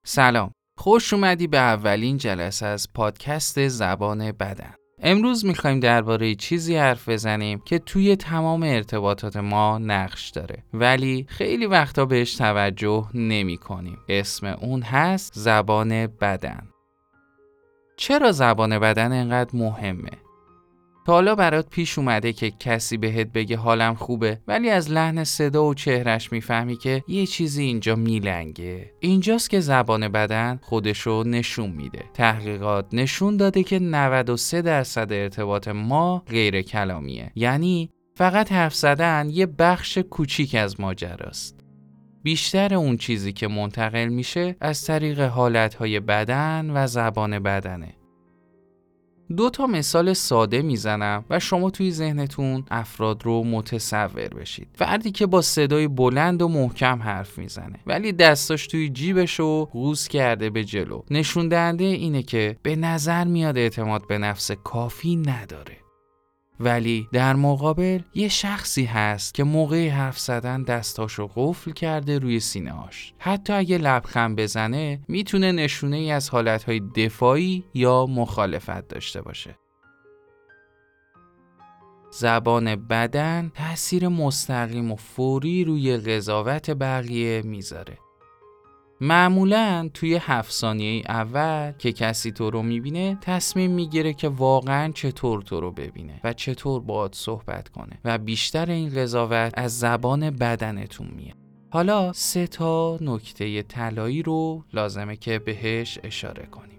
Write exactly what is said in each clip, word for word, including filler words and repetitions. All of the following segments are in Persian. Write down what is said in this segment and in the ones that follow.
سلام، خوش اومدی به اولین جلسه از پادکست زبان بدن. امروز میخوایم درباره چیزی حرف بزنیم که توی تمام ارتباطات ما نقش داره ولی خیلی وقتا بهش توجه نمی کنیم. اسم اون هست زبان بدن. چرا زبان بدن اینقدر مهمه؟ تا حالا برات پیش اومده که کسی بهت بگه حالم خوبه ولی از لحن صدا و چهرش میفهمی که یه چیزی اینجا میلنگه؟ اینجاست که زبان بدن خودشو نشون میده. تحقیقات نشون داده که نود و سه درصد ارتباط ما غیر کلامیه، یعنی فقط حرف زدن یه بخش کوچیک از ماجراست. بیشتر اون چیزی که منتقل میشه از طریق حالتهای بدن و زبان بدنه. دو تا مثال ساده میزنم و شما توی ذهنتون افراد رو متصور بشید. فردی که با صدای بلند و محکم حرف میزنه ولی دستاش توی جیبش و قوز کرده به جلو. نشون دهنده اینه که به نظر میاد اعتماد به نفس کافی نداره. ولی در مقابل یه شخصی هست که موقع حرف زدن دستاشو قفل کرده روی سینه‌اش. حتی اگه لبخند بزنه میتونه نشونه ای از حالتهای دفاعی یا مخالفت داشته باشه. زبان بدن تأثیر مستقیم و فوری روی قضاوت بقیه میذاره. معمولاً توی هفت ثانیه اول که کسی تو رو میبینه تصمیم میگیره که واقعاً چطور تو رو ببینه و چطور باهات صحبت کنه و بیشتر این قضاوت از زبان بدنتون میاد. حالا سه تا نکته طلایی رو لازمه که بهش اشاره کنیم.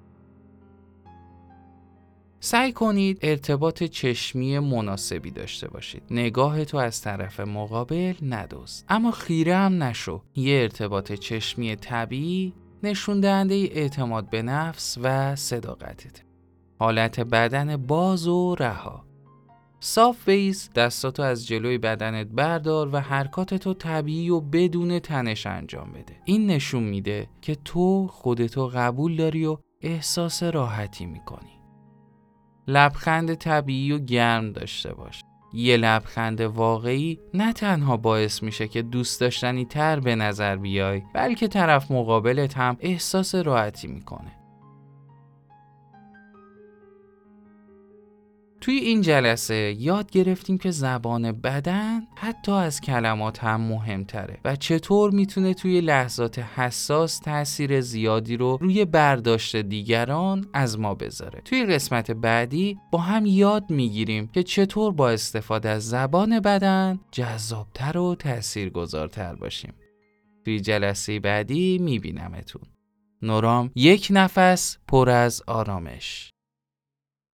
سعی کنید ارتباط چشمی مناسبی داشته باشید. نگاه تو از طرف مقابل ندزد، اما خیره هم نشو. یه ارتباط چشمی طبیعی نشون دهنده اعتماد به نفس و صداقتت. حالت بدن باز و رها. صاف بیس، دستاتو از جلوی بدنت بردار و حرکاتتو طبیعی و بدون تنش انجام بده. این نشون میده که تو خودتو قبول داری و احساس راحتی میکنی. لبخند طبیعی و گرم داشته باش. یه لبخند واقعی نه تنها باعث میشه که دوست داشتنی تر به نظر بیای، بلکه طرف مقابلت هم احساس راحتی میکنه. توی این جلسه یاد گرفتیم که زبان بدن حتی از کلمات هم مهمتره و چطور میتونه توی لحظات حساس تأثیر زیادی رو روی برداشت دیگران از ما بذاره. توی قسمت بعدی با هم یاد میگیریم که چطور با استفاده از زبان بدن جذابتر و تأثیرگذارتر باشیم. توی جلسه بعدی میبینمتون. نورام، یک نفس پر از آرامش.